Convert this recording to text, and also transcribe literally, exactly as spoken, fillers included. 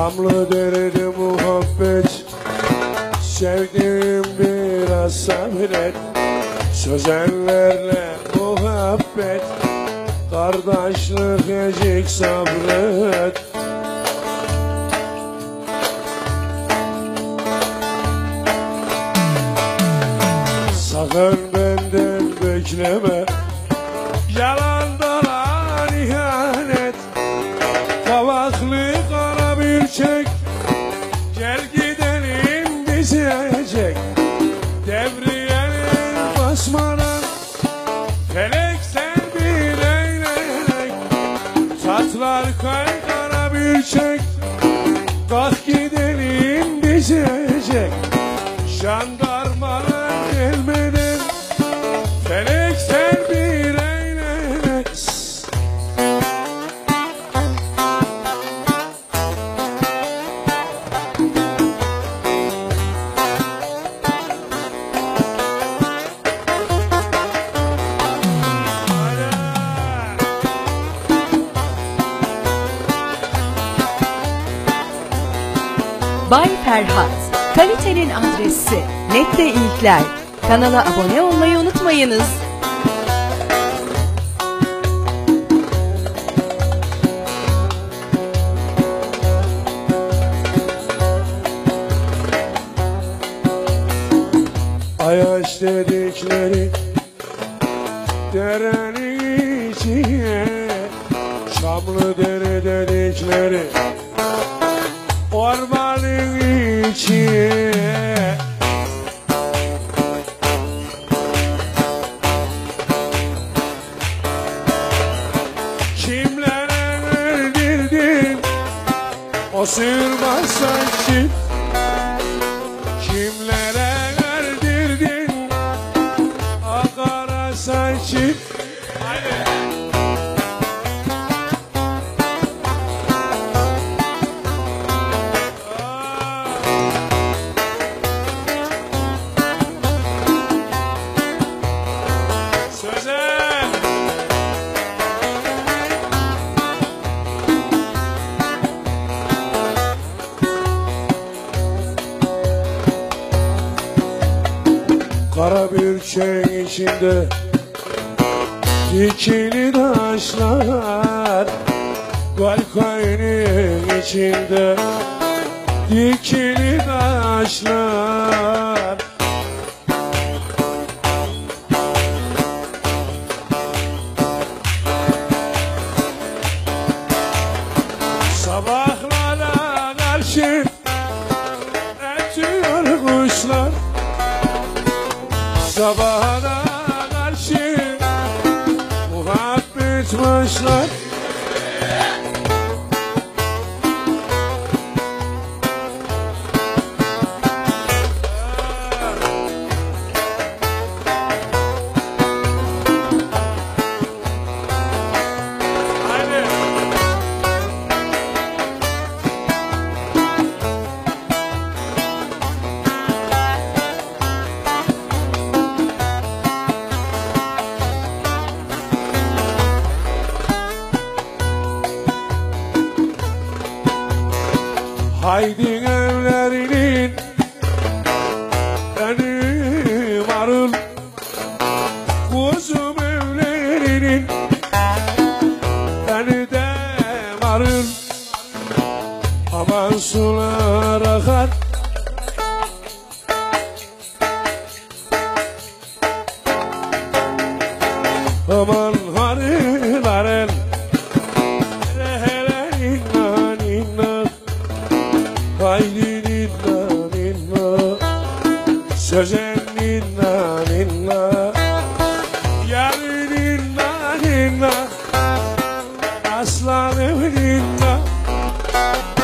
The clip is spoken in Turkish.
Şamlı derede muhabbet, sevdiğim biraz sabret. Sözenlerle muhabbet, kardeşlik ecik sabret. Sakın benden bekleme, yalan dolan ihanet. Kavaklı kara bir çek, gel gidelim dizecek. Devriyenin basmadan, felek sen bir eğlenek. Tatlar kay kara bir çek, kalk gidelim dizecek. Jandarmalar gelmeden, felek sen bir eğlenek. Bay Ferhat, kalitenin adresi, nette ilkler. Kanala abone olmayı unutmayınız. Ayaş dedikleri derenin içine, Şamlı dere dedikleri ormanın içine. Kimlere verdirdin o sırma saçı, kimlere verdirdin o kara saçı. Kara bir çiçeğin içinde dikili taşlar, kalkayının içinde dikili taşlar. Sabahlara karşı ötüyor kuşlar, sabahına karşı muhabbet başlar. Haydi evlerinin önü varıl, kuzum evlerinin önü de varıl. Aman sular akar, aman harıların haydi ninna ninna, sözen ninna ninna, yarı ninna ninna, aslanım ninna.